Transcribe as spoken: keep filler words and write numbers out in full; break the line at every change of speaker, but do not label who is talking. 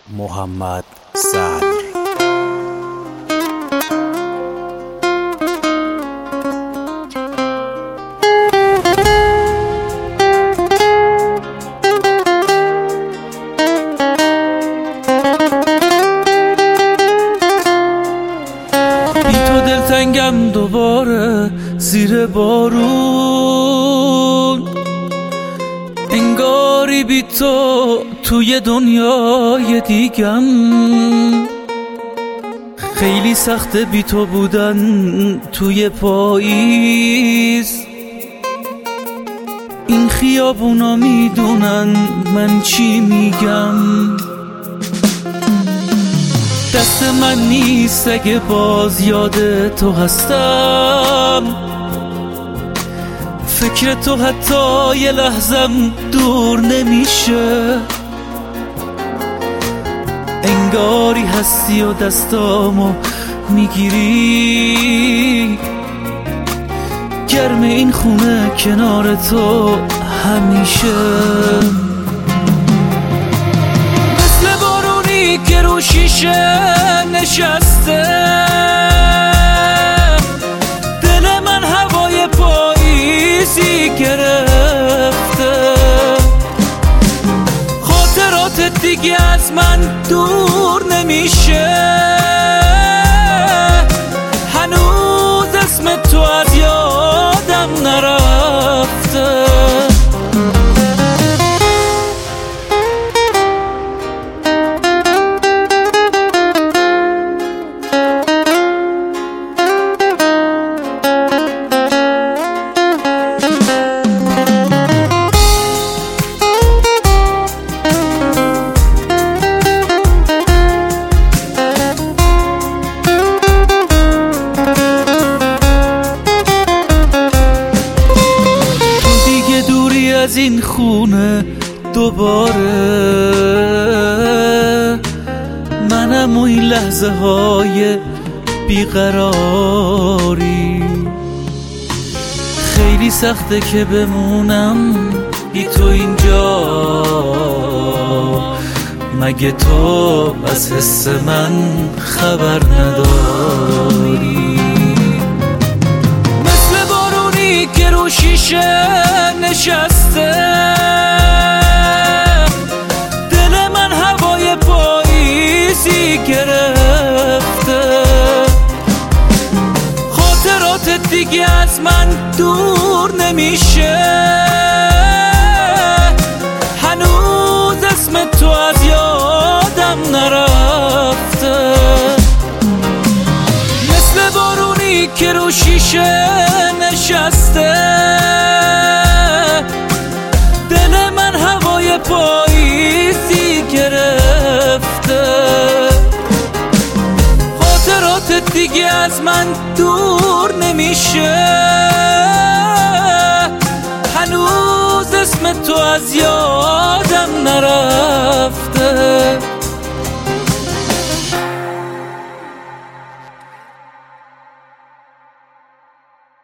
محمد صدر.
بی تو دلتنگم دوباره زیر بارون، انگاری بی تو توی دنیای دیگم. خیلی سخته بی تو بودن توی پاییز، این خیابونا میدونن من چی میگم. دست من نیست اگه باز یاد تو هستم، فکر تو حتی یه لحظم دور نمیشه. انگاری هستی و دستامو میگیری، گرم این خونه کنار تو همیشه. مثل بارونی که رو شیشه نشسته، دل من هوای پاییزی گرفته. خاطرات دیگه از من دور نمیشه، هنوز اسم تو از یادم نرفته. از این خونه دوباره منم و این لحظه های بیقراری. خیلی سخته که بمونم بی تو اینجا، مگه تو از حس من خبر نداری؟ مثل بارونی که رو شیشه نشسته، دل من هوای پاییزی گرفته. خاطرات دیگه از من دور نمیشه، هنوز اسم تو از یادم نرفته. مثل بارونی که رو شیشه نشسته، دل من هوای پاییزی گرفته. خاطرات دیگه از من دور نمیشه، هنوز اسم تو از یادم نرفته.